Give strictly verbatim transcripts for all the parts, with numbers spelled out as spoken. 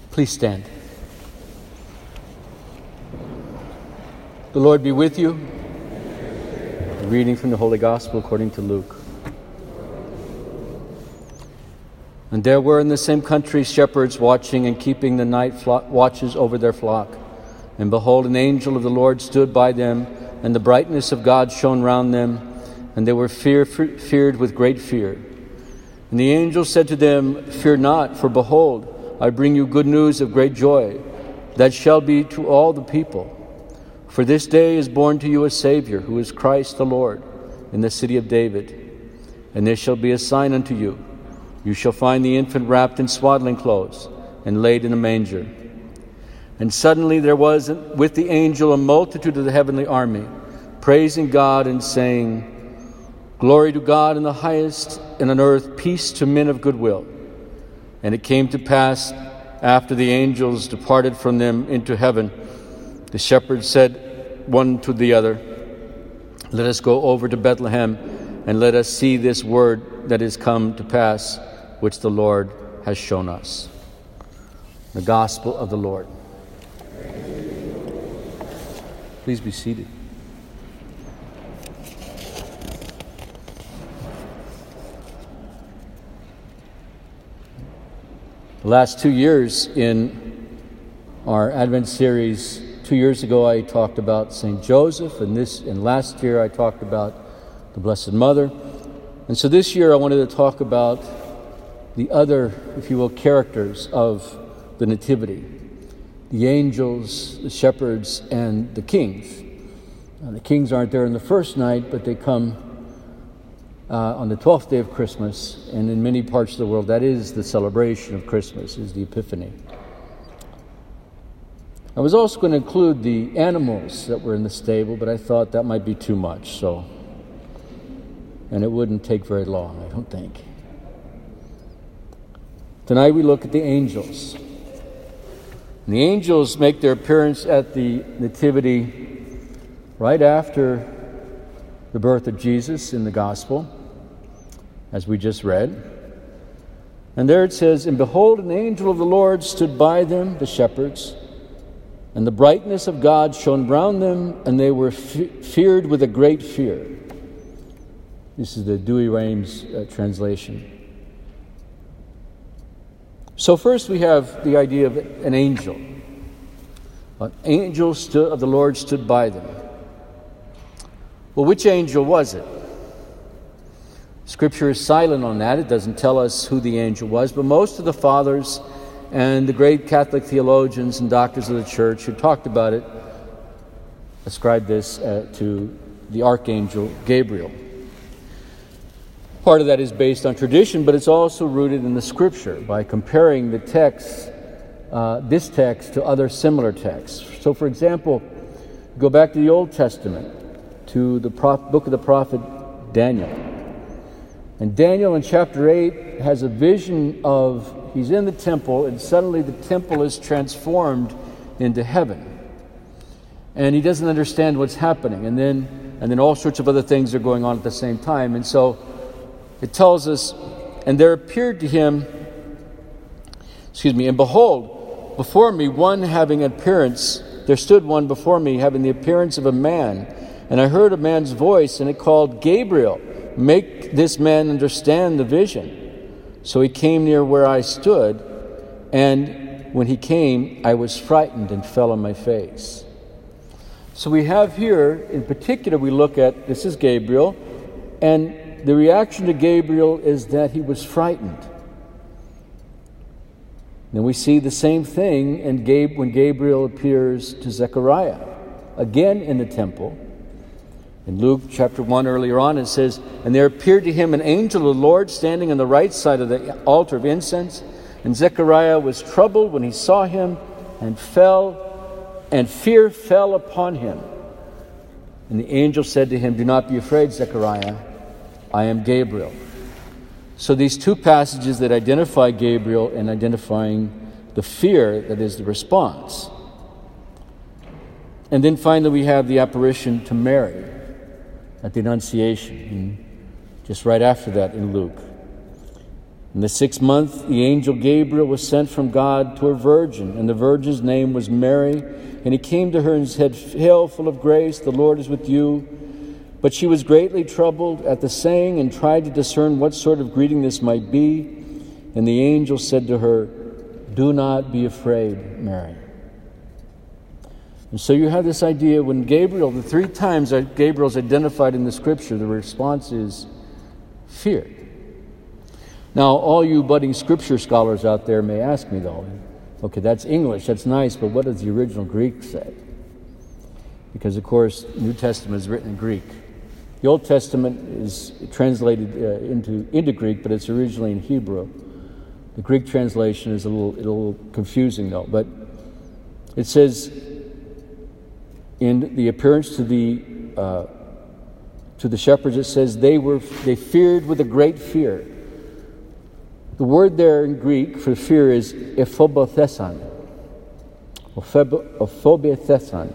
Please stand. The Lord be with you. A reading from the Holy Gospel according to Luke. And there were in the same country shepherds watching and keeping the night flo- watches over their flock. And behold, an angel of the Lord stood by them, and the brightness of God shone round them, and they were fear, feared with great fear. And the angel said to them, Fear not, for behold, I bring you good news of great joy, that shall be to all the people. For this day is born to you a Savior, who is Christ the Lord, in the city of David. And there shall be a sign unto you. You shall find the infant wrapped in swaddling clothes, and laid in a manger. And suddenly there was with the angel a multitude of the heavenly army, praising God and saying, Glory to God in the highest, and on earth peace to men of good will. And it came to pass, after the angels departed from them into heaven, the shepherds said one to the other, Let us go over to Bethlehem, and let us see this word that is come to pass, which the Lord has shown us. The Gospel of the Lord. Please be seated. The last two years in our Advent series, two years ago I talked about Saint Joseph, and this and last year I talked about the Blessed Mother. And so this year I wanted to talk about the other, if you will, characters of the Nativity. The angels, the shepherds, and the kings. Now, the kings aren't there on the first night, but they come Uh, on the twelfth day of Christmas, and in many parts of the world, that is the celebration of Christmas, is the Epiphany. I was also going to include the animals that were in the stable, but I thought that might be too much, so, and it wouldn't take very long, I don't think. Tonight we look at the angels. And the angels make their appearance at the Nativity right after the birth of Jesus in the Gospel, as we just read. And there it says, And behold, an angel of the Lord stood by them, the shepherds, and the brightness of God shone round them, and they were fe- feared with a great fear. This is the Douay-Rheims uh, translation. So first we have the idea of an angel. An angel stood, of the Lord stood by them. Well, which angel was it? Scripture is silent on that. It doesn't tell us who the angel was, but most of the fathers and the great Catholic theologians and doctors of the church who talked about it ascribe this uh, to the archangel Gabriel. Part of that is based on tradition, but it's also rooted in the Scripture by comparing the text, uh, this text, to other similar texts. So, for example, go back to the Old Testament, to the prof- book of the prophet Daniel. And Daniel in chapter eight has a vision of, he's in the temple, and suddenly the temple is transformed into heaven. And he doesn't understand what's happening. And then, and then all sorts of other things are going on at the same time. And so it tells us, and there appeared to him, excuse me, and behold, before me one having appearance, there stood one before me having the appearance of a man. And I heard a man's voice, and it called, Gabriel, make this man understand the vision. So he came near where I stood, and when he came, I was frightened and fell on my face. So we have here, in particular, we look at, this is Gabriel, and the reaction to Gabriel is that he was frightened. Then we see the same thing in Gab- when Gabriel appears to Zechariah, again in the temple. In Luke chapter one earlier on, it says, And there appeared to him an angel of the Lord standing on the right side of the altar of incense. And Zechariah was troubled when he saw him, and fell, and fear fell upon him. And the angel said to him, Do not be afraid, Zechariah, I am Gabriel. So these two passages that identify Gabriel and identifying the fear that is the response. And then finally we have the apparition to Mary at the Annunciation, and just right after that in Luke. In the sixth month, the angel Gabriel was sent from God to a virgin, and the virgin's name was Mary. And he came to her and said, "Hail, full of grace, the Lord is with you." But she was greatly troubled at the saying and tried to discern what sort of greeting this might be. And the angel said to her, "Do not be afraid, Mary." And so you have this idea when Gabriel, the three times that Gabriel's identified in the Scripture, the response is fear. Now, all you budding Scripture scholars out there may ask me, though, okay, that's English, that's nice, but what does the original Greek say? Because, of course, New Testament is written in Greek. The Old Testament is translated uh, into, into Greek, but it's originally in Hebrew. The Greek translation is a little, a little confusing, though. But it says, in the appearance to the uh, to the shepherds, it says they were they feared with a great fear. The word there in Greek for fear is ephobothesan. Ephobothesan.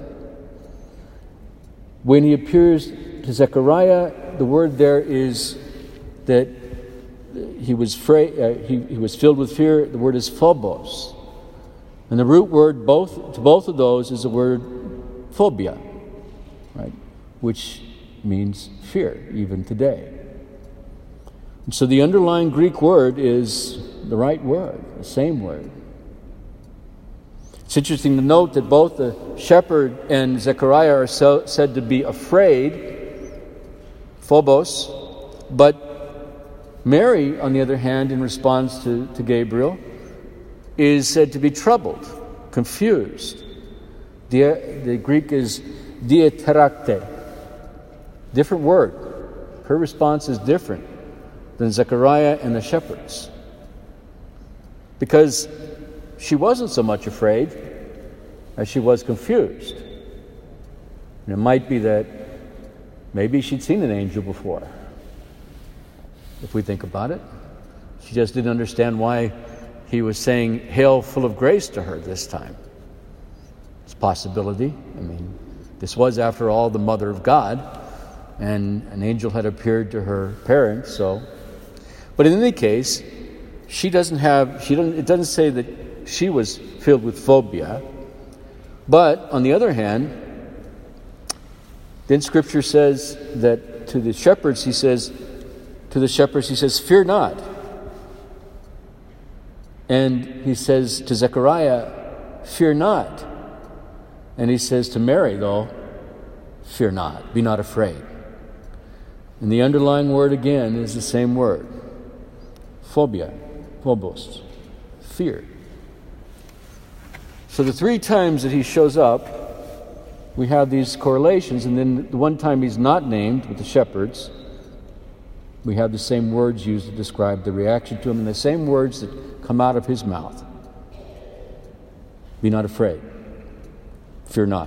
When he appears to Zechariah, the word there is that he was fra- uh, he, he was filled with fear. The word is phobos, and the root word both to both of those is the word phobia, right, which means fear even today. And so the underlying Greek word is the right word, the same word. It's interesting to note that both the shepherd and Zechariah are so, said to be afraid, phobos, but Mary, on the other hand, in response to, to Gabriel, is said to be troubled, confused. The, the Greek is diaterakte, different word. Her response is different than Zechariah and the shepherds, because she wasn't so much afraid as she was confused. And it might be that maybe she'd seen an angel before, if we think about it. She just didn't understand why he was saying, "Hail, full of grace," to her this time. It's a possibility. I mean, this was, after all, the mother of God, and an angel had appeared to her parents, so... But in any case, she doesn't have, she doesn't, it doesn't say that she was filled with phobia. But, on the other hand, then Scripture says that to the shepherds, he says, to the shepherds, he says, "Fear not." And he says to Zechariah, "Fear not." And he says to Mary, though, "Fear not, be not afraid." And the underlying word again is the same word. Phobia, phobos, fear. So the three times that he shows up, we have these correlations, and then the one time he's not named with the shepherds, we have the same words used to describe the reaction to him, and the same words that come out of his mouth. Be not afraid. Fear not.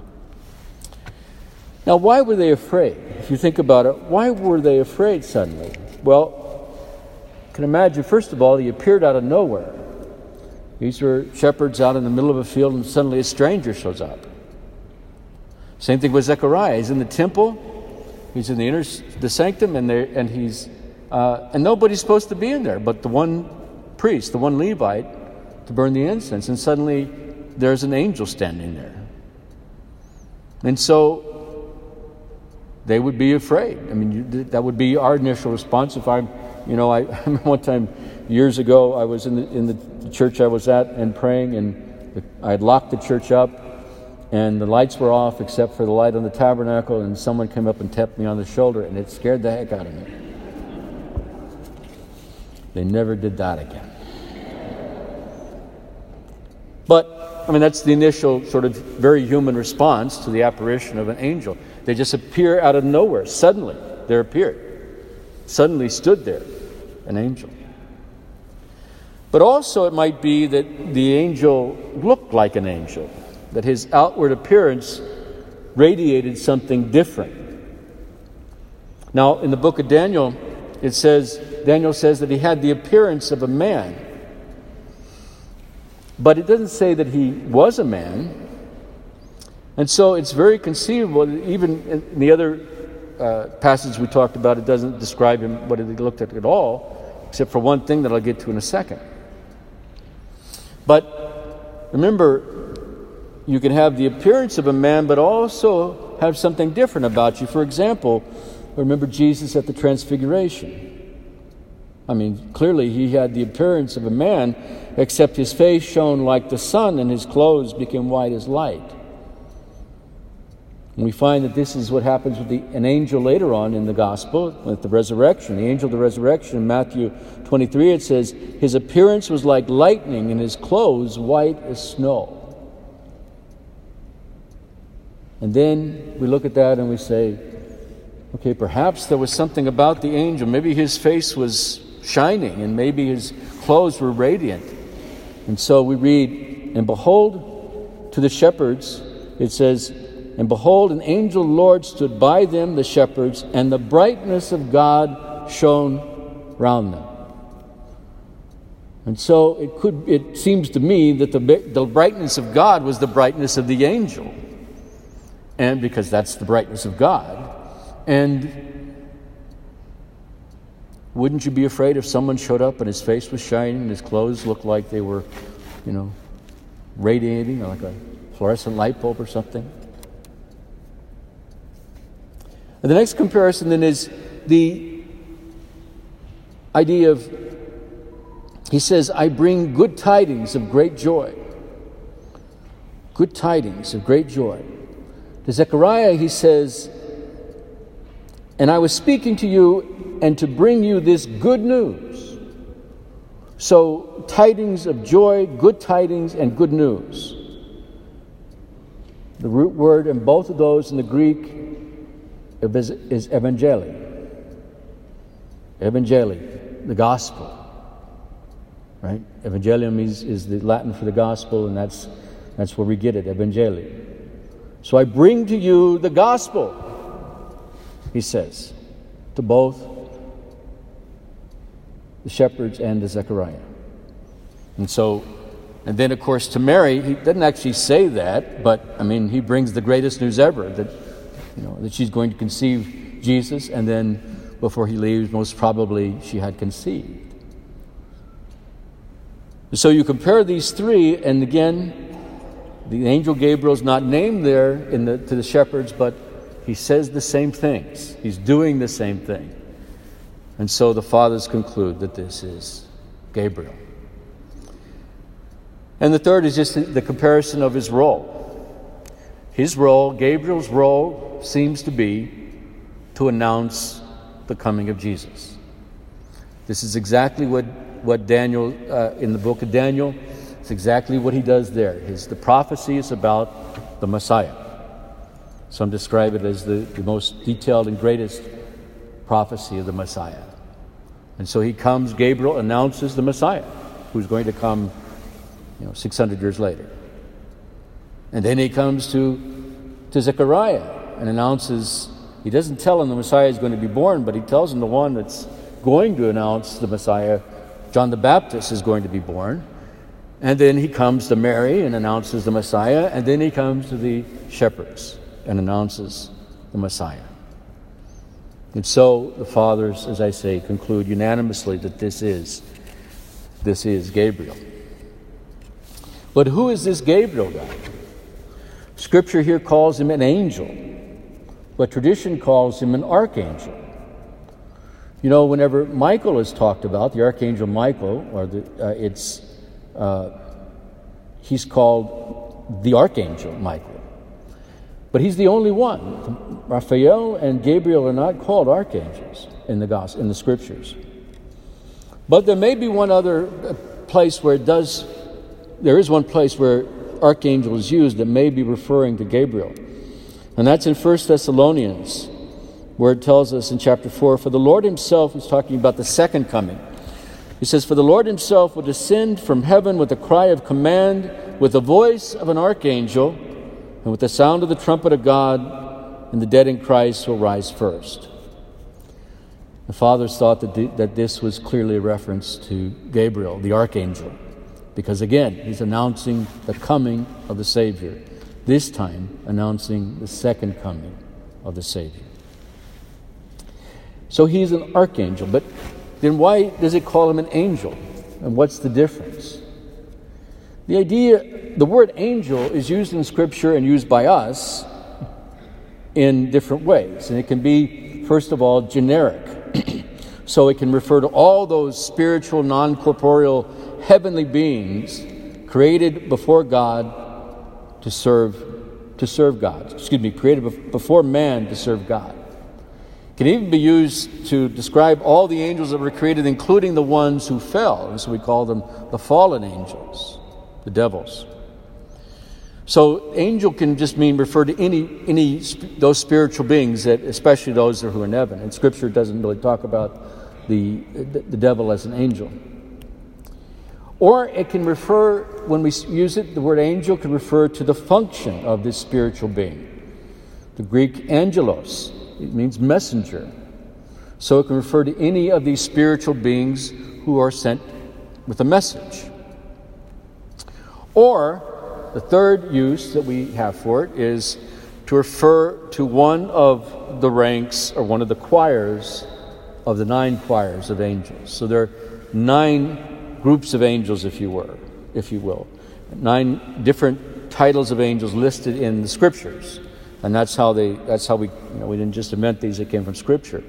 Now, why were they afraid? If you think about it, why were they afraid suddenly? Well, you can imagine, first of all, he appeared out of nowhere. These were shepherds out in the middle of a field, and suddenly a stranger shows up. Same thing with Zechariah. He's in the temple, he's in the inner the sanctum, and there, and he's uh, and nobody's supposed to be in there but the one priest, the one Levite, to burn the incense. And suddenly, there's an angel standing there, and so they would be afraid. I mean, you, that would be our initial response. If I'm, you know, I, I remember one time years ago, I was in the in the church I was at and praying, and I had locked the church up, and the lights were off except for the light on the tabernacle, and someone came up and tapped me on the shoulder, and it scared the heck out of me. They never did that again. But, I mean, that's the initial sort of very human response to the apparition of an angel. They just appear out of nowhere. Suddenly, there appeared. Suddenly stood there an angel. But also it might be that the angel looked like an angel, that his outward appearance radiated something different. Now, in the book of Daniel, it says, Daniel says that he had the appearance of a man. But it doesn't say that he was a man. And so it's very conceivable that even in the other uh, passage we talked about, it doesn't describe him what he looked like at all. except for one thing that I'll get to in a second. But remember, you can have the appearance of a man, but also have something different about you. For example, remember Jesus at the Transfiguration. I mean, clearly he had the appearance of a man, except his face shone like the sun and his clothes became white as light. And we find that this is what happens with the, an angel later on in the gospel, with the resurrection. The angel of the resurrection in Matthew twenty-three, it says, his appearance was like lightning and his clothes white as snow. And then we look at that and we say, okay, perhaps there was something about the angel. Maybe his face was shining and maybe his clothes were radiant. And so we read, and behold, to the shepherds, it says, and behold, an angel of the Lord stood by them, the shepherds, and the brightness of God shone round them. And so it could. It seems to me that the, the brightness of God was the brightness of the angel. And because that's the brightness of God. And wouldn't you be afraid if someone showed up and his face was shining and his clothes looked like they were, you know, radiating, or like a fluorescent light bulb or something? And the next comparison then is the idea of, he says, I bring good tidings of great joy. Good tidings of great joy. To Zechariah, he says, and I was speaking to you and to bring you this good news. So, tidings of joy, good tidings, and good news. The root word in both of those in the Greek is, is evangeli. Evangeli, the gospel. Right? Evangelium is, is the Latin for the gospel, and that's that's where we get it, evangeli. So I bring to you the gospel, he says, to both the shepherds and to Zechariah. And so, and then of course to Mary, he doesn't actually say that, but I mean, he brings the greatest news ever, that, you know, that she's going to conceive Jesus, and then before he leaves, most probably she had conceived. So you compare these three, and again, the angel Gabriel is not named there in the, to the shepherds, but he says the same things. He's doing the same thing. And so the fathers conclude that this is Gabriel. And the third is just the, the comparison of his role. His role, Gabriel's role, seems to be to announce the coming of Jesus. This is exactly what, what Daniel, uh, in the book of Daniel, it's exactly what he does there. His, the prophecy is about the Messiah. Some describe it as the, the most detailed and greatest prophecy of the Messiah. And so he comes, Gabriel announces the Messiah, who's going to come, you know, six hundred years later. And then he comes to, to Zechariah and announces, he doesn't tell him the Messiah is going to be born, but he tells him the one that's going to announce the Messiah, John the Baptist, is going to be born. And then he comes to Mary and announces the Messiah, and then he comes to the shepherds and announces the Messiah. And so the fathers, as I say, conclude unanimously that this is this is Gabriel. But who is this Gabriel guy? Scripture here calls him an angel, but tradition calls him an archangel. You know, whenever Michael is talked about, the archangel Michael, or the, uh, it's uh, he's called the archangel Michael. But he's the only one. Raphael and Gabriel are not called archangels in the gospel, in the scriptures. But there may be one other place where it does, there is one place where archangel is used that may be referring to Gabriel. And that's in First Thessalonians, where it tells us in chapter four, for the Lord himself is talking about the second coming. He says, for the Lord himself will descend from heaven with a cry of command, with the voice of an archangel, and with the sound of the trumpet of God, and the dead in Christ will rise first. The fathers thought that, the, that this was clearly a reference to Gabriel, the archangel, because again, he's announcing the coming of the Savior, this time announcing the second coming of the Savior. So he's an archangel, but then why does it call him an angel? And what's the difference? The idea, the word angel is used in Scripture and used by us in different ways. And it can be, first of all, generic. So it can refer to all those spiritual, non-corporeal, heavenly beings created before God to serve to serve God. Excuse me, created before man to serve God. It can even be used to describe all the angels that were created, including the ones who fell. And so we call them the fallen angels, the devils. So angel can just mean refer to any any those spiritual beings, that especially those who are in heaven. And Scripture doesn't really talk about the the devil as an angel. Or it can refer, when we use it, the word angel can refer to the function of this spiritual being. The Greek angelos, it means messenger. So it can refer to any of these spiritual beings who are sent with a message. Or the third use that we have for it is to refer to one of the ranks or one of the choirs of the nine choirs of angels. So there are nine groups of angels, if you were, if you will. Nine different titles of angels listed in the Scriptures. And that's how they that's how we you know we didn't just invent these, they came from Scripture.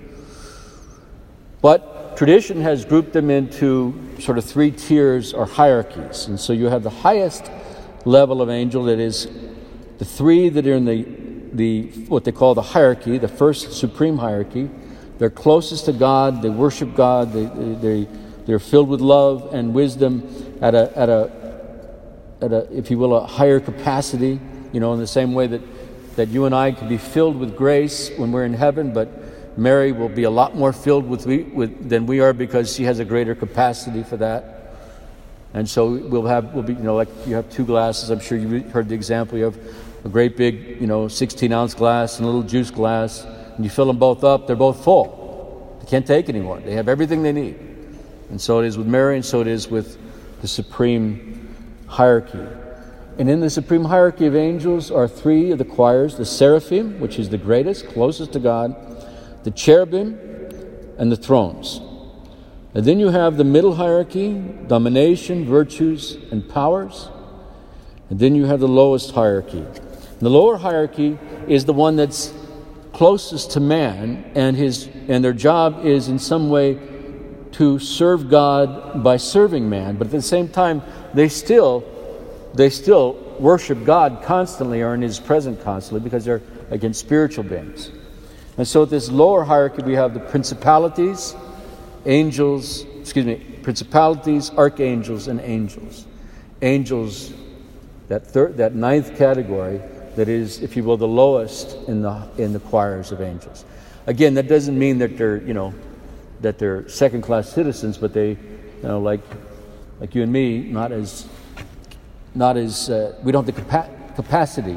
But tradition has grouped them into sort of three tiers or hierarchies. And so you have the highest level of angel, that is the three that are in the the what they call the hierarchy, the first supreme hierarchy. They're closest to God, they worship God, they they they're filled with love and wisdom at a at a at a if you will a higher capacity, you know, in the same way that that you and I can be filled with grace when we're in heaven, but Mary will be a lot more filled with, we, with than we are, because she has a greater capacity for that. And so we'll have we'll be you know like you have two glasses. I'm sure you heard the example. You have a great big you know sixteen ounce glass and a little juice glass, and you fill them both up. They're both full. They can't take anymore. They have everything they need. And so it is with Mary, and so it is with the supreme hierarchy. And in the supreme hierarchy of angels are three of the choirs: the seraphim, which is the greatest, closest to God, the cherubim, and the thrones. And then you have the middle hierarchy: domination, virtues, and powers. And then you have the lowest hierarchy. And the lower hierarchy is the one that's closest to man, and his and their job is in some way to serve God by serving man. But at the same time, they still they still worship God constantly, or in His presence constantly, because they're, again, spiritual beings. And so at this lower hierarchy, we have the principalities, angels, excuse me, principalities, archangels, and angels. Angels, that third, that ninth category, that is, if you will, the lowest in the in the choirs of angels. Again, that doesn't mean that they're, you know, that they're second-class citizens, but they, you know, like like you and me, not as not as uh, we don't have the capa- capacity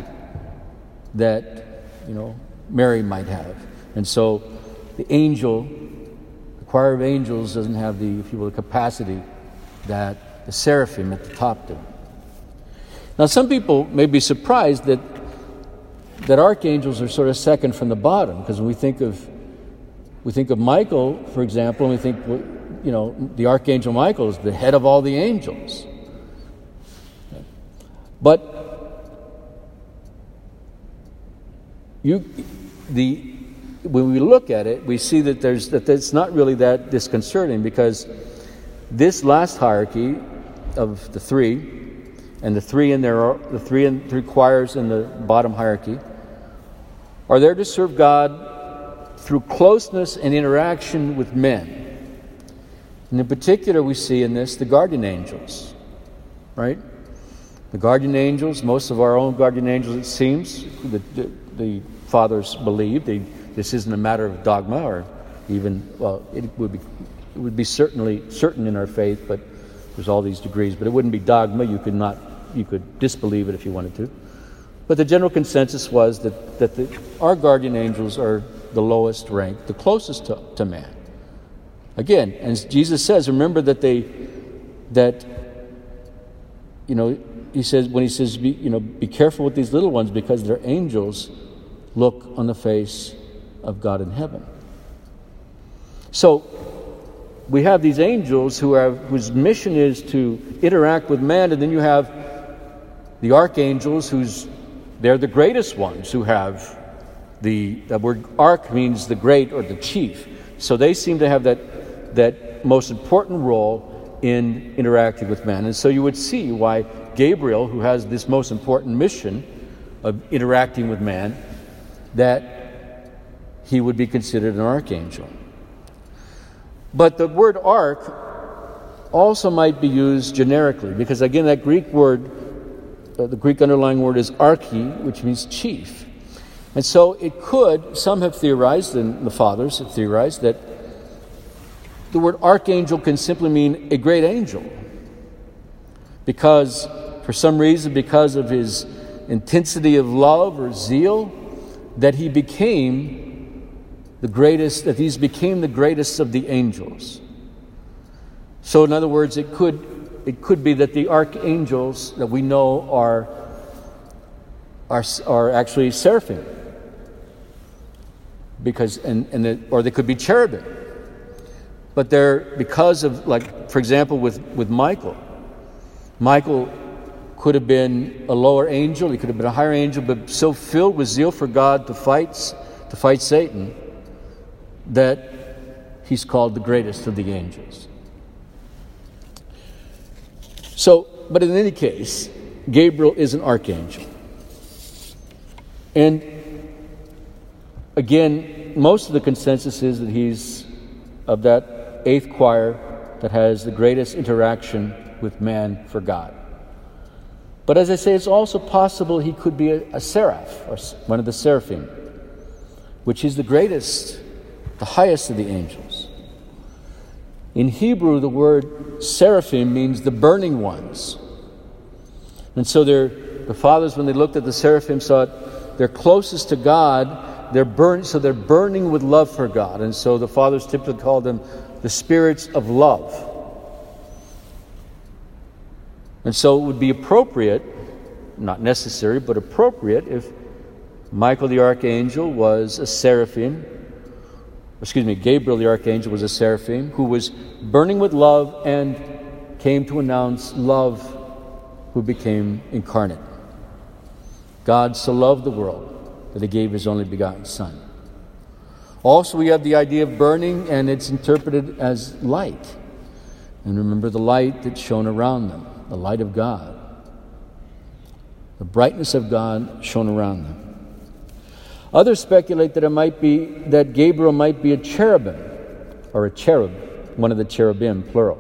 that, you know, Mary might have. And so the angel, the choir of angels, doesn't have the, if you will, the capacity that the seraphim at the top do. Now, some people may be surprised that that archangels are sort of second from the bottom, because when we think of we think of Michael, for example, and we think, you know, the archangel Michael is the head of all the angels. But you, the when we look at it, we see that there's that it's not really that disconcerting, because this last hierarchy of the three, and the three in there, the three and three choirs in the bottom hierarchy, are there to serve God through closeness and interaction with men. And in particular, we see in this the guardian angels, right? The guardian angels, most of our own guardian angels, it seems, the, the, the fathers believe. They, this isn't a matter of dogma, or even, well, it would be it would be certainly certain in our faith, but there's all these degrees. But it wouldn't be dogma. You could not, you could disbelieve it if you wanted to. But the general consensus was that, that the, our guardian angels are the lowest rank, the closest to, to man. Again, as Jesus says, remember that they, that, you know, he says, when he says, be, you know, be careful with these little ones, because their angels look on the face of God in heaven. So, we have these angels who have whose mission is to interact with man, and then you have the archangels, who's they're the greatest ones, who have the, the word arch means the great or the chief. So they seem to have that that most important role in interacting with man. And so you would see why Gabriel, who has this most important mission of interacting with man, that he would be considered an archangel. But the word arch also might be used generically, because again, that Greek word, uh, the Greek underlying word is archi, which means chief. And so it could, some have theorized, and the fathers have theorized, that the word archangel can simply mean a great angel. Because, for some reason, because of his intensity of love or zeal, that he became the greatest, that these became the greatest of the angels. So in other words, it could it could be that the archangels that we know are are, are actually seraphim. Because and, and it, or they could be cherubim. But they're, because of, like, for example, with, with Michael. Michael could have been a lower angel, he could have been a higher angel, but so filled with zeal for God to fight, to fight Satan, that he's called the greatest of the angels. So, but in any case, Gabriel is an archangel. And again, most of the consensus is that he's of that eighth choir that has the greatest interaction with man for God. But as I say, it's also possible he could be a, a seraph, or one of the seraphim, which is the greatest, the highest of the angels. In Hebrew, the word seraphim means the burning ones. And so they're, the fathers, when they looked at the seraphim, saw it, they're closest to God, they're burn, so they're burning with love for God. And so the fathers typically called them the spirits of love. And so it would be appropriate, not necessary, but appropriate, if Michael the archangel was a seraphim, excuse me, Gabriel the archangel was a seraphim who was burning with love and came to announce love, who became incarnate. God so loved the world that he gave his only begotten Son. Also, we have the idea of burning, and it's interpreted as light. And remember the light that shone around them, the light of God. The brightness of God shone around them. Others speculate that it might be, that Gabriel might be a cherubim, or a cherub, one of the cherubim, plural.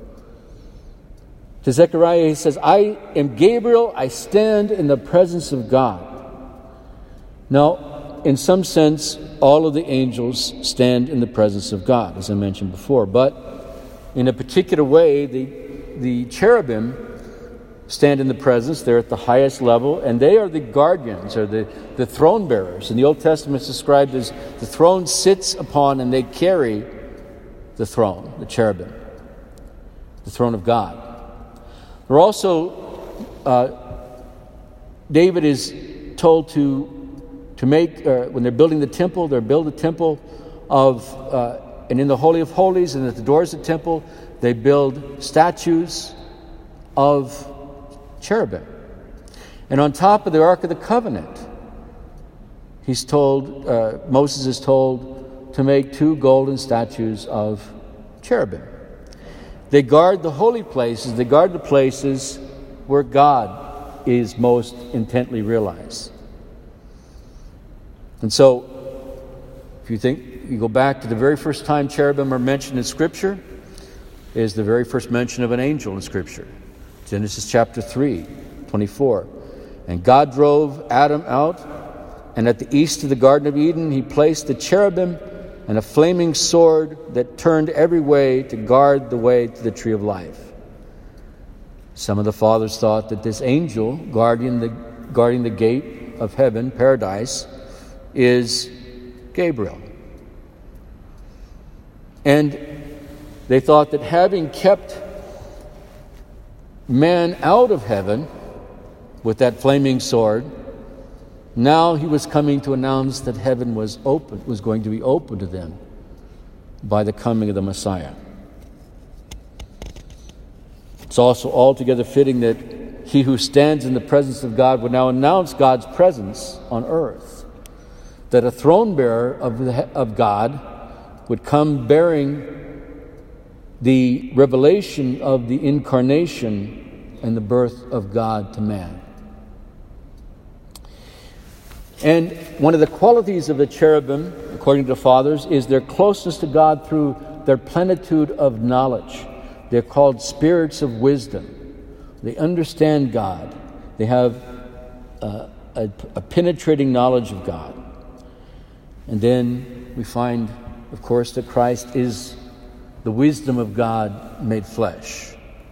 To Zechariah, he says, I am Gabriel, I stand in the presence of God. Now, in some sense, all of the angels stand in the presence of God, as I mentioned before. But in a particular way, the, the cherubim stand in the presence. They're at the highest level, and they are the guardians, or the, the throne bearers. In the Old Testament, it's described as the throne sits upon, and they carry the throne, the cherubim, the throne of God. They're also, uh, David is told to To make, uh, when they're building the temple, they're building the temple of, uh, and in the Holy of Holies and at the doors of the temple, they build statues of cherubim. And on top of the Ark of the Covenant, he's told, uh, Moses is told to make two golden statues of cherubim. They guard the holy places, they guard the places where God is most intently realized. And so, if you think, you go back to the very first time cherubim are mentioned in Scripture, is the very first mention of an angel in Scripture. Genesis chapter three, twenty-four. And God drove Adam out, and at the east of the Garden of Eden he placed the cherubim and a flaming sword that turned every way to guard the way to the tree of life. Some of the fathers thought that this angel guarding the, guarding the gate of heaven, paradise, is Gabriel. And they thought that having kept man out of heaven with that flaming sword, now he was coming to announce that heaven was open, was going to be open to them by the coming of the Messiah. It's also altogether fitting that he who stands in the presence of God would now announce God's presence on earth, that a throne bearer of, the, of God would come bearing the revelation of the incarnation and the birth of God to man. And one of the qualities of the cherubim, according to the fathers, is their closeness to God through their plenitude of knowledge. They're called spirits of wisdom. They understand God. They have uh, a, a penetrating knowledge of God. And then we find, of course, that Christ is the wisdom of God made flesh.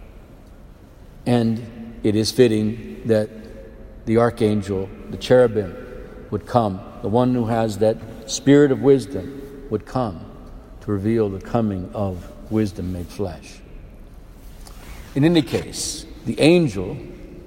And it is fitting that the archangel, the cherubim, would come. The one who has that spirit of wisdom would come to reveal the coming of wisdom made flesh. In any case, the angel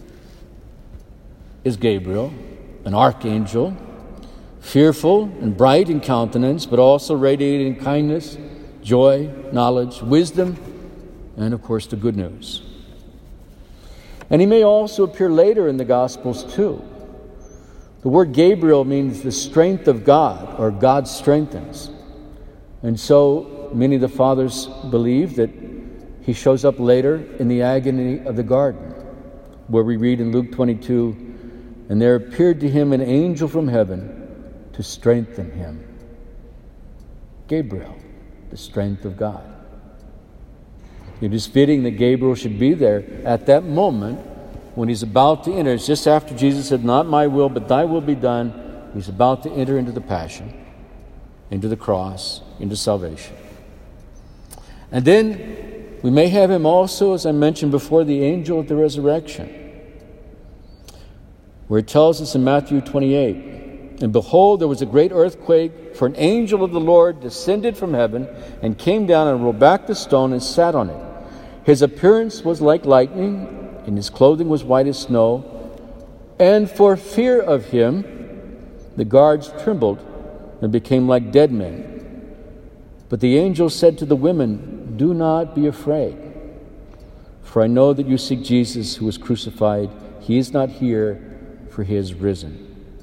is Gabriel, an archangel, fearful and bright in countenance, but also radiating kindness, joy, knowledge, wisdom, and of course the good news. And he may also appear later in the Gospels too. The word Gabriel means the strength of God, or God strengthens. And so many of the fathers believe that he shows up later in the agony of the garden, where we read in Luke twenty-two, and there appeared to him an angel from heaven to strengthen him. Gabriel, the strength of God. It is fitting that Gabriel should be there at that moment when he's about to enter. It's just after Jesus said, "Not my will, but thy will be done." He's about to enter into the passion, into the cross, into salvation. And then we may have him also, as I mentioned before, the angel at the resurrection, where it tells us in Matthew twenty-eight, "And behold, there was a great earthquake, for an angel of the Lord descended from heaven and came down and rolled back the stone and sat on it. His appearance was like lightning, and his clothing was white as snow. And for fear of him, the guards trembled and became like dead men. But the angel said to the women, 'Do not be afraid, for I know that you seek Jesus who was crucified. He is not here, for he is risen.'"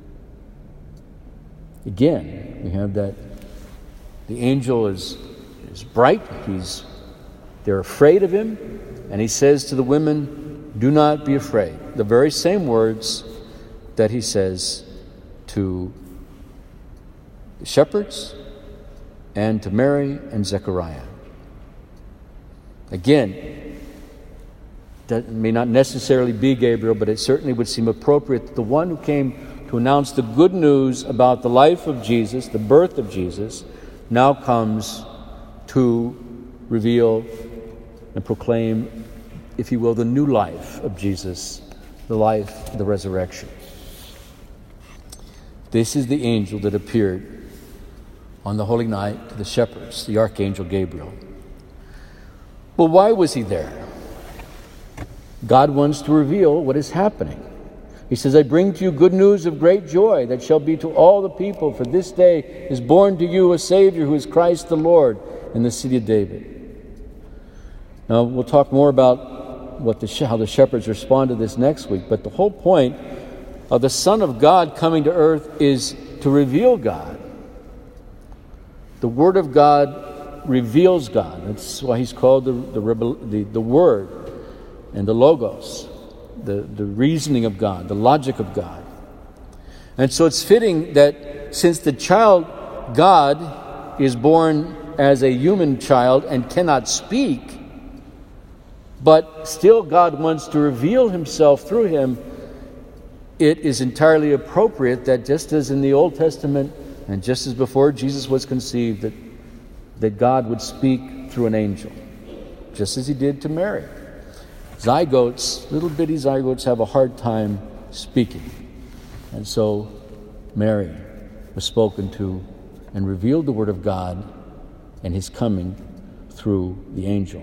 Again, we have that the angel is, is bright. He's they're afraid of him, and he says to the women, "Do not be afraid." The very same words that he says to the shepherds and to Mary and Zechariah. Again, that may not necessarily be Gabriel, but it certainly would seem appropriate that the one who came to announce the good news about the life of Jesus, the birth of Jesus, now comes to reveal and proclaim, if you will, the new life of Jesus, the life of the resurrection. This is the angel that appeared on the holy night to the shepherds, the archangel Gabriel. Well, why was he there? God wants to reveal what is happening. He says, "I bring to you good news of great joy that shall be to all the people, for this day is born to you a Savior who is Christ the Lord in the city of David." Now, we'll talk more about what the, how the shepherds respond to this next week, but the whole point of the Son of God coming to earth is to reveal God. The Word of God reveals God. That's why he's called the, the, the, the Word and the Logos, the, the reasoning of God, the logic of God. And so it's fitting that since the child God is born as a human child and cannot speak, but still God wants to reveal himself through him, it is entirely appropriate that just as in the Old Testament and just as before Jesus was conceived, that, that God would speak through an angel, just as he did to Mary. Zygotes, little bitty zygotes, have a hard time speaking. And so Mary was spoken to and revealed the Word of God and his coming through the angel.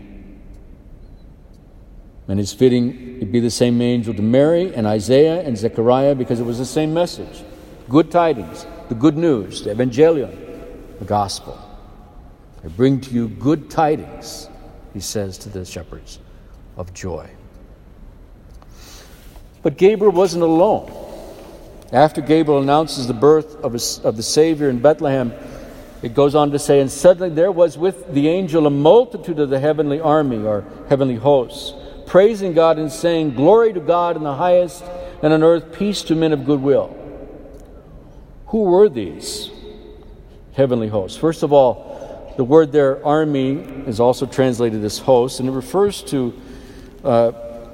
And it's fitting it be the same angel to Mary and Isaiah and Zechariah, because it was the same message. Good tidings, the good news, the evangelion, the gospel. "I bring to you good tidings," he says to the shepherds, "of joy." But Gabriel wasn't alone. After Gabriel announces the birth of, a, of the Savior in Bethlehem, it goes on to say, and suddenly there was with the angel a multitude of the heavenly army, or heavenly hosts, praising God and saying, Glory to God in the highest, and on earth peace to men of good will. Who were these heavenly hosts? First of all, the word there, army, is also translated as host, and it refers to uh,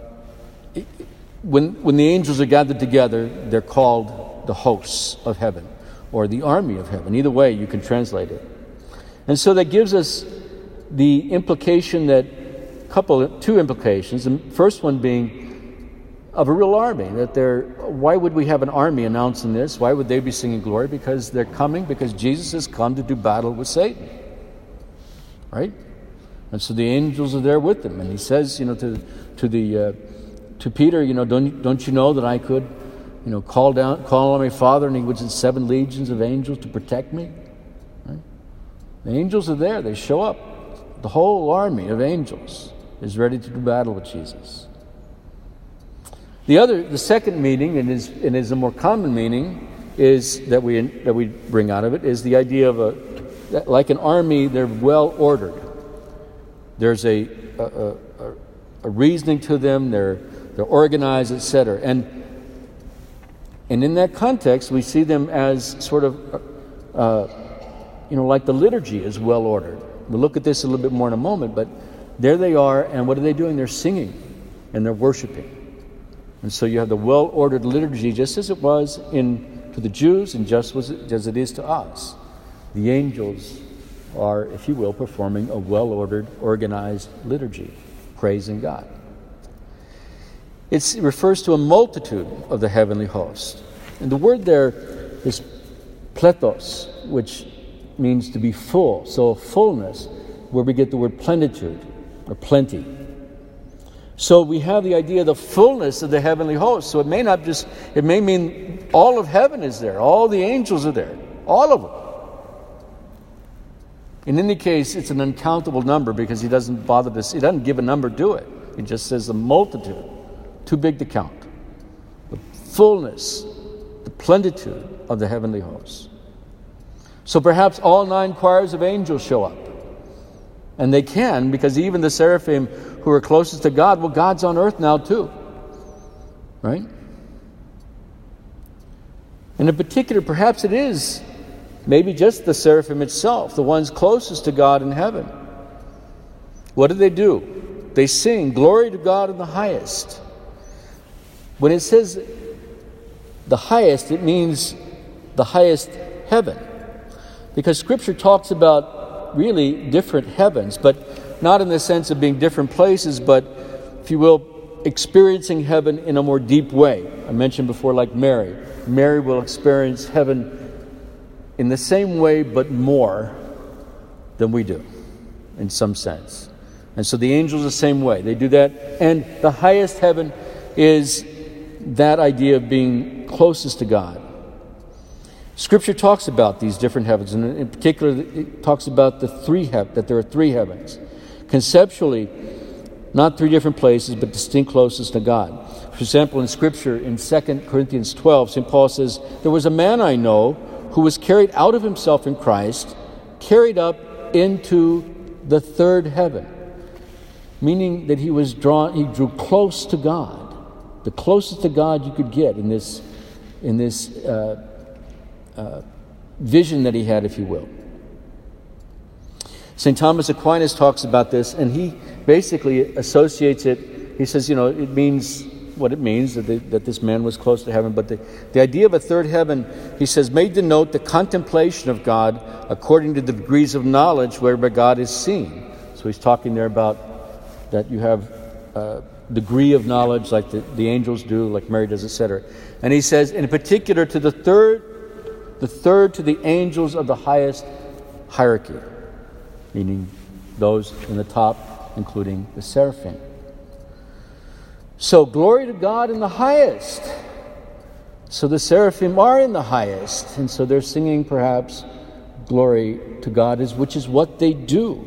when, when the angels are gathered together, they're called the hosts of heaven, or the army of heaven. Either way, you can translate it. And so that gives us the implication that, couple, two implications. The first one being of a real army, that they're, why would we have an army announcing this? Why would they be singing glory? Because they're coming, because Jesus has come to do battle with Satan. Right? And so the angels are there with them. And he says, you know, to to the uh, to Peter, you know, don't don't you know that I could, you know, call down call on my Father, and he would send seven legions of angels to protect me? Right? The angels are there, they show up. The whole army of angels is ready to do battle with Jesus. The other, the second meaning, and is and is a more common meaning, is that we that we bring out of it, is the idea of a, like an army, they're well ordered. There's a a, a, a reasoning to them. They're they're organized, et cetera. And and in that context, we see them as sort of, uh, you know, like the liturgy is well ordered. We'll look at this a little bit more in a moment, but there they are, and what are they doing? They're singing and they're worshiping. And so you have the well-ordered liturgy, just as it was in to the Jews and just as it is to us. The angels are, if you will, performing a well-ordered, organized liturgy, praising God. It's, it refers to a multitude of the heavenly host. And the word there is plethos, which means to be full. So fullness, where we get the word plenitude, or plenty. So we have the idea of the fullness of the heavenly host. So it may not just, it may mean all of heaven is there. All the angels are there. All of them. In any case, it's an uncountable number because he doesn't bother to, he doesn't give a number to it. He just says a multitude. Too big to count. The fullness, the plenitude of the heavenly hosts. So perhaps all nine choirs of angels show up. And they can, because even the seraphim who are closest to God, well, God's on earth now too. Right? And in particular, perhaps it is maybe just the seraphim itself, the ones closest to God in heaven. What do they do? They sing, Glory to God in the highest. When it says the highest, it means the highest heaven. Because Scripture talks about really different heavens, but not in the sense of being different places, but, if you will, experiencing heaven in a more deep way. I mentioned before, like Mary. Mary will experience heaven in the same way, but more than we do, in some sense. And so the angels the same way. They do that. And the highest heaven is that idea of being closest to God. Scripture talks about these different heavens, and in particular, it talks about the three heavens, that there are three heavens. Conceptually, not three different places, but distinct closest to God. For example, in Scripture, in Second Corinthians twelve, Saint Paul says, There was a man I know who was carried out of himself in Christ, carried up into the third heaven. Meaning that he was drawn, he drew close to God. The closest to God you could get in this, in this, uh, Uh, vision that he had, if you will. Saint Thomas Aquinas talks about this, and he basically associates it. He says, you know, it means what it means, that, they, that this man was close to heaven, but the, the idea of a third heaven, he says, may denote the contemplation of God according to the degrees of knowledge whereby God is seen. So he's talking there about that you have a degree of knowledge like the, the angels do, like Mary does, et cetera. And he says, in particular to the third The third to the angels of the highest hierarchy, meaning those in the top, including the seraphim. So, glory to God in the highest. So the seraphim are in the highest, and so they're singing perhaps glory to God, is which is what they do.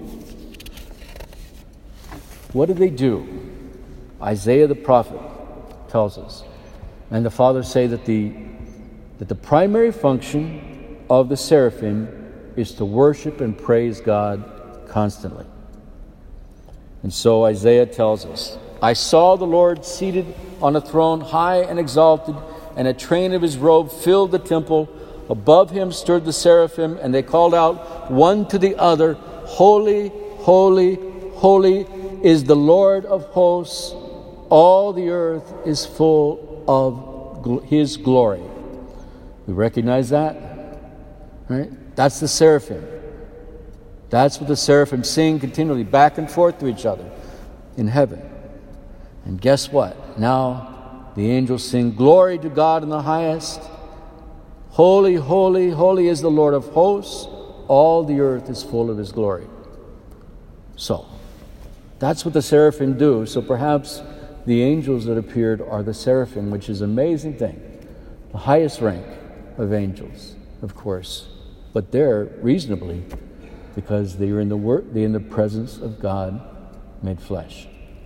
What do they do? Isaiah the prophet tells us, And the fathers say that the, that the primary function of the seraphim is to worship and praise God constantly. And so Isaiah tells us, I saw the Lord seated on a throne, high and exalted, and a train of his robe filled the temple. Above him stood the seraphim, and they called out one to the other, Holy, holy, holy is the Lord of hosts. All the earth is full of gl- his glory. We recognize that? Right? That's the seraphim. That's what the seraphim sing continually back and forth to each other in heaven. And guess what? Now the angels sing, Glory to God in the highest. Holy, holy, holy is the Lord of hosts. All the earth is full of his glory. So, that's what the seraphim do. So perhaps the angels that appeared are the seraphim, which is an amazing thing. The highest rank of angels, of course. But they're reasonably, because they are in the wor- they're in the presence of God made flesh.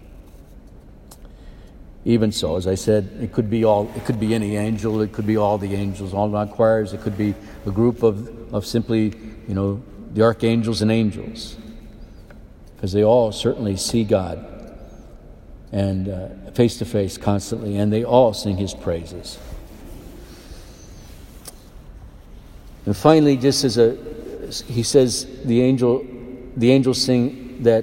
Even so, as I said, it could be all. It could be any angel. It could be all the angels, all the choirs. It could be a group of of simply, you know, the archangels and angels, because they all certainly see God and uh, face to face constantly, and they all sing His praises. And finally, just as a, he says, the angel, the angels sing that.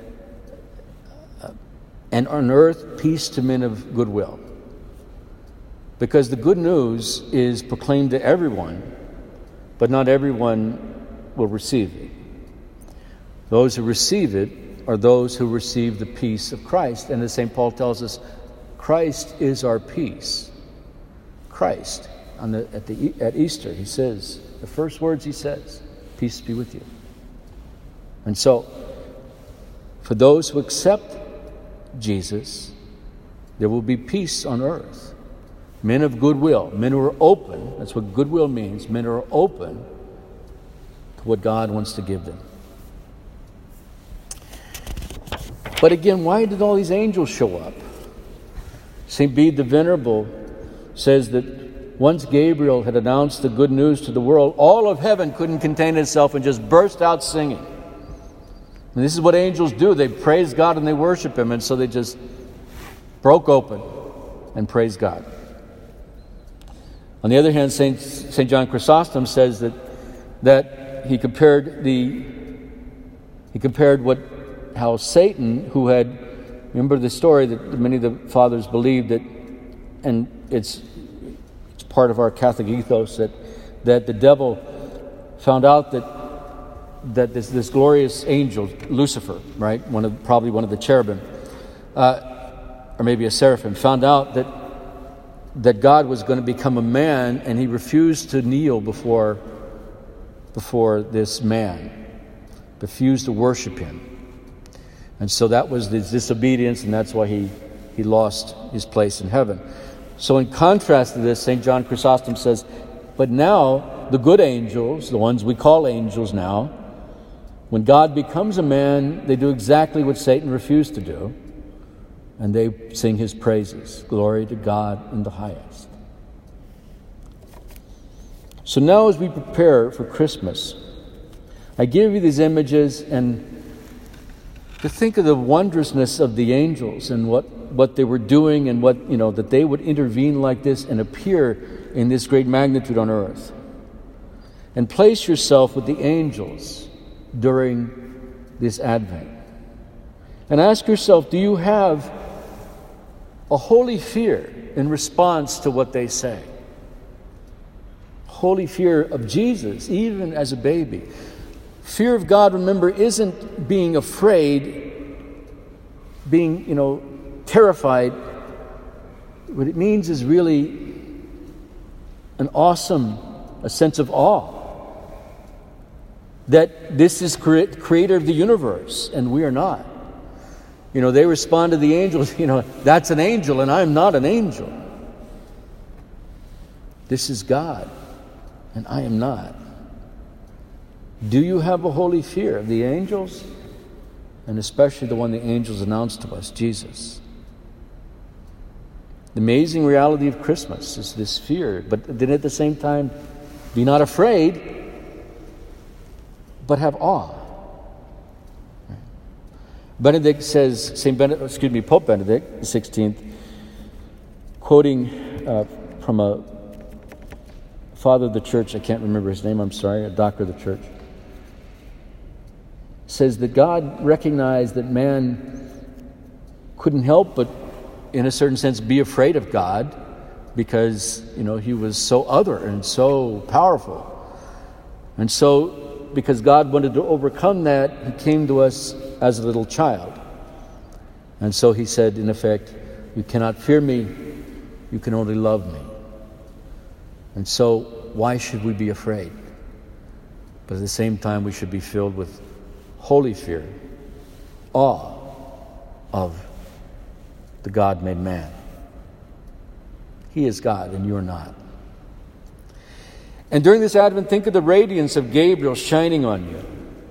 And on earth, peace to men of goodwill. Because the good news is proclaimed to everyone, but not everyone will receive it. Those who receive it are those who receive the peace of Christ. And as Saint Paul tells us, Christ is our peace. Christ, on the, at, the, at Easter, he says, the first words he says, peace be with you. And so, for those who accept Jesus, there will be peace on earth. Men of goodwill, men who are open, that's what goodwill means, men who are open to what God wants to give them. But again, why did all these angels show up? Saint Bede the Venerable says that once Gabriel had announced the good news to the world, all of heaven couldn't contain itself and just burst out singing. And this is what angels do. They praise God and they worship Him. And so they just broke open and praised God. On the other hand, Saint Saint John Chrysostom says that that he compared the he compared what how Satan, who had, remember the story that many of the fathers believed that, and it's it's part of our Catholic ethos, that that the devil found out that. that this, this glorious angel, Lucifer, right, one of probably one of the cherubim, uh, or maybe a seraphim, found out that that God was going to become a man, and he refused to kneel before before this man, refused to worship him, and so that was his disobedience, and that's why he he lost his place in heaven. So, in contrast to this, Saint John Chrysostom says, but now the good angels, the ones we call angels now, when God becomes a man, they do exactly what Satan refused to do, and they sing his praises. Glory to God in the highest. So now as we prepare for Christmas, I give you these images and to think of the wondrousness of the angels and what, what they were doing, and what, you know, that they would intervene like this and appear in this great magnitude on earth. And place yourself with the angels during this Advent. And ask yourself, do you have a holy fear in response to what they say? Holy fear of Jesus, even as a baby. Fear of God, remember, isn't being afraid, being, you know, terrified. What it means is really an awesome, a sense of awe. That this is cre- creator of the universe, and we are not. You know, they respond to the angels, you know, that's an angel, and I'm not an angel. This is God, and I am not. Do you have a holy fear of the angels? And especially the one the angels announced to us, Jesus. The amazing reality of Christmas is this fear, but then at the same time, be not afraid, but have awe. Benedict says, Saint Benedict, excuse me, Pope Benedict the sixteenth, quoting uh, from a father of the church, I can't remember his name, I'm sorry, a doctor of the church, says that God recognized that man couldn't help but, in a certain sense, be afraid of God because, you know, he was so other and so powerful. And so, because God wanted to overcome that, he came to us as a little child. And so he said, in effect, you cannot fear me, you can only love me. And so, why should we be afraid? But at the same time, we should be filled with holy fear, awe of the God-made man. He is God and you're not. And during this Advent, think of the radiance of Gabriel shining on you.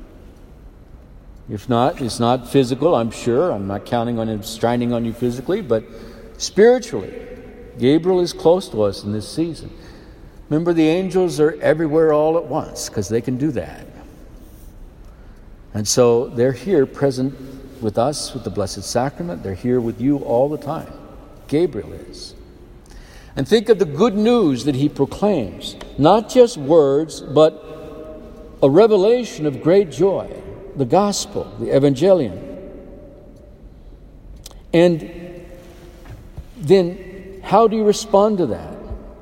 If not, it's not physical, I'm sure. I'm not counting on him shining on you physically, but spiritually, Gabriel is close to us in this season. Remember, the angels are everywhere all at once because they can do that. And so they're here present with us with the Blessed Sacrament. They're here with you all the time. Gabriel is. And think of the good news that he proclaims. Not just words, but a revelation of great joy. The gospel, the evangelion. And then how do you respond to that?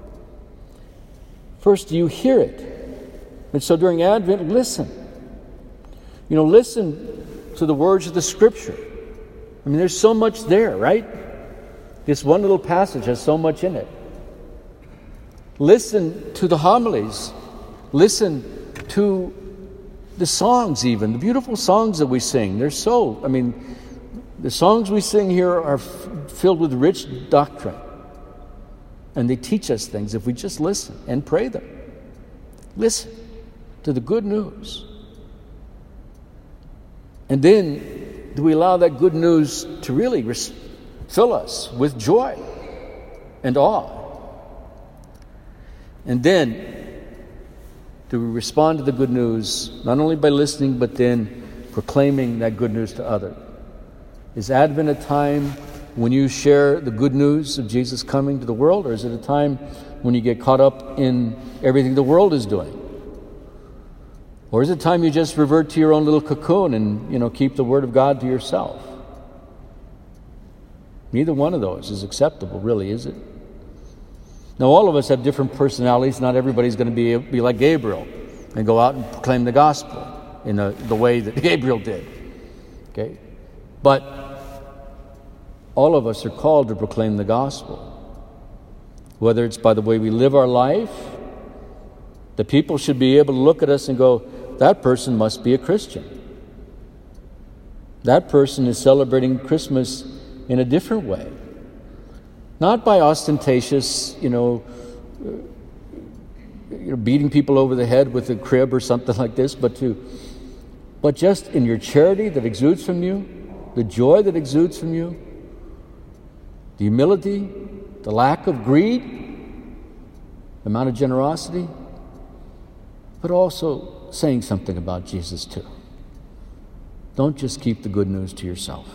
First, you hear it. And so during Advent, listen. You know, listen to the words of the Scripture. I mean, there's so much there, right? This one little passage has so much in it. Listen to the homilies. Listen to the songs even, the beautiful songs that we sing. They're so, I mean, the songs we sing here are f- filled with rich doctrine. And they teach us things if we just listen and pray them. Listen to the good news. And then, do we allow that good news to really res- fill us with joy and awe? And then, do we respond to the good news, not only by listening, but then proclaiming that good news to others? Is Advent a time when you share the good news of Jesus coming to the world, or is it a time when you get caught up in everything the world is doing? Or is it time you just revert to your own little cocoon and, you know, keep the Word of God to yourself? Neither one of those is acceptable, really, is it? Now, all of us have different personalities. Not everybody's going to be, be like Gabriel and go out and proclaim the gospel in the, the way that Gabriel did. Okay? But all of us are called to proclaim the gospel. Whether it's by the way we live our life, the people should be able to look at us and go, that person must be a Christian. That person is celebrating Christmas in a different way. Not by ostentatious, you know, you know, beating people over the head with a crib or something like this, but to, but just in your charity that exudes from you, the joy that exudes from you, the humility, the lack of greed, the amount of generosity, but also saying something about Jesus too. Don't just keep the good news to yourself.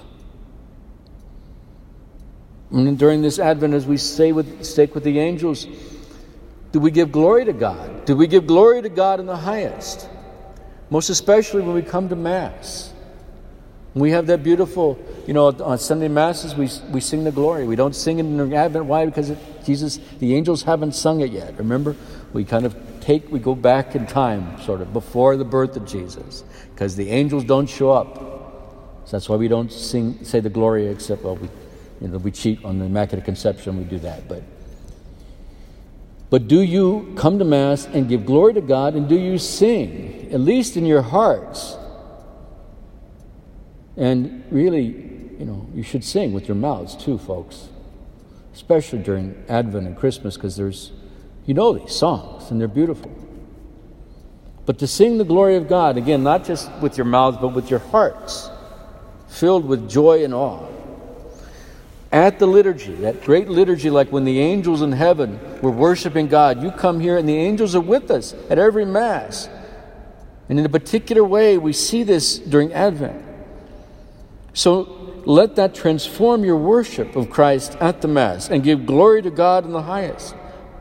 And during this Advent, as we stay with, stake with the angels, do we give glory to God? Do we give glory to God in the highest? Most especially when we come to Mass. We have that beautiful, you know, on Sunday Masses, we we sing the glory. We don't sing it in the Advent. Why? Because it, Jesus, the angels haven't sung it yet. Remember? We kind of take, we go back in time, sort of, before the birth of Jesus. Because the angels don't show up. So that's why we don't sing, say the glory, except, well, we, you know, we cheat on the Immaculate Conception, we do that. But, but do you come to Mass and give glory to God, and do you sing, at least in your hearts? And really, you know, you should sing with your mouths too, folks. Especially during Advent and Christmas, because there's, you know these songs, and they're beautiful. But to sing the glory of God, again, not just with your mouths, but with your hearts, filled with joy and awe. at the liturgy, that great liturgy, like when the angels in heaven were worshiping God, you come here and the angels are with us at every Mass. And in a particular way, we see this during Advent. So let that transform your worship of Christ at the Mass and give glory to God in the highest.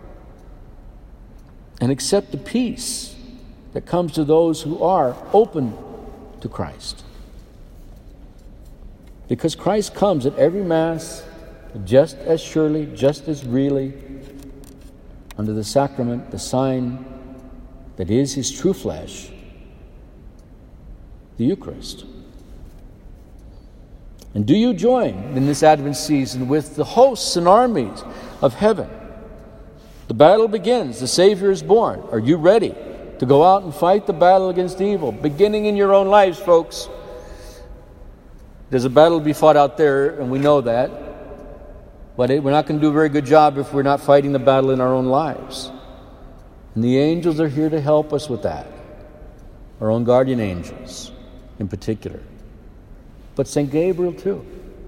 And accept the peace that comes to those who are open to Christ. Because Christ comes at every Mass just as surely, just as really, under the sacrament, the sign that is His true flesh, the Eucharist. And do you join in this Advent season with the hosts and armies of heaven? The battle begins. The Savior is born. Are you ready to go out and fight the battle against evil, beginning in your own lives, folks? There's a battle to be fought out there, and we know that. But it, we're not going to do a very good job if we're not fighting the battle in our own lives. And the angels are here to help us with that. Our own guardian angels, in particular. But Saint Gabriel, too.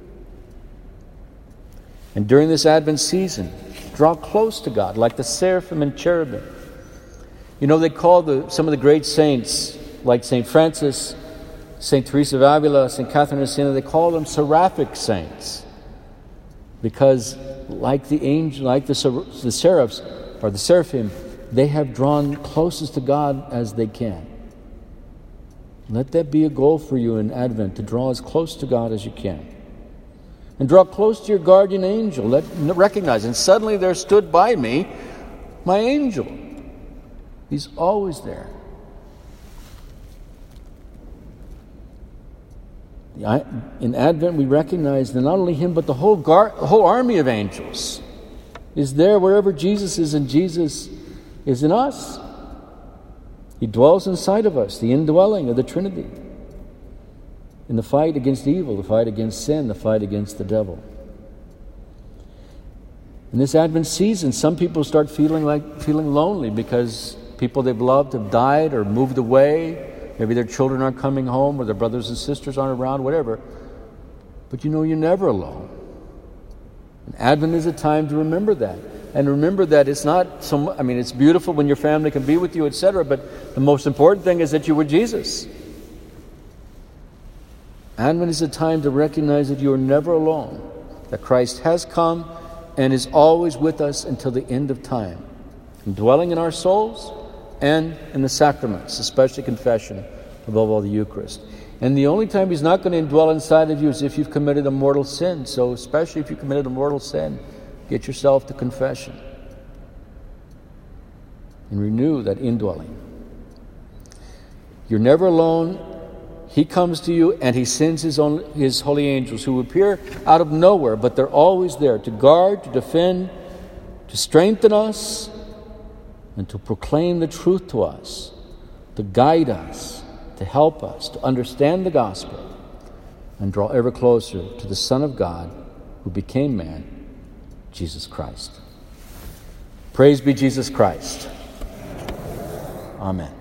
And during this Advent season, draw close to God, like the seraphim and cherubim. You know, they call the, some of the great saints, like Saint Francis, Saint Teresa of Avila, Saint Catherine of Siena, they call them seraphic saints. Because like the angel, like the, the seraphs, or the seraphim, they have drawn closest to God as they can. Let that be a goal for you in Advent, to draw as close to God as you can. And draw close to your guardian angel. Let recognize, and suddenly there stood by me my angel. He's always there. In Advent, we recognize that not only Him, but the whole gar- the whole army of angels is there wherever Jesus is, and Jesus is in us. He dwells inside of us, the indwelling of the Trinity. In the fight against evil, the fight against sin, the fight against the devil. In this Advent season, some people start feeling like feeling lonely because people they've loved have died or moved away. Maybe their children aren't coming home, or their brothers and sisters aren't around, whatever. But you know, you're never alone. And Advent is a time to remember that. And remember that it's not so, I mean, it's beautiful when your family can be with you, et cetera, but the most important thing is that you're with Jesus. Advent is a time to recognize that you are never alone, that Christ has come and is always with us until the end of time, indwelling in our souls and in the sacraments, especially confession, above all the Eucharist. And the only time He's not going to indwell inside of you is if you've committed a mortal sin. So especially if you committed a mortal sin, get yourself to confession and renew that indwelling. You're never alone. He comes to you and He sends His own, His holy angels who appear out of nowhere, but they're always there to guard, to defend, to strengthen us, and to proclaim the truth to us, to guide us, to help us, to understand the gospel, and draw ever closer to the Son of God who became man, Jesus Christ. Praise be Jesus Christ. Amen.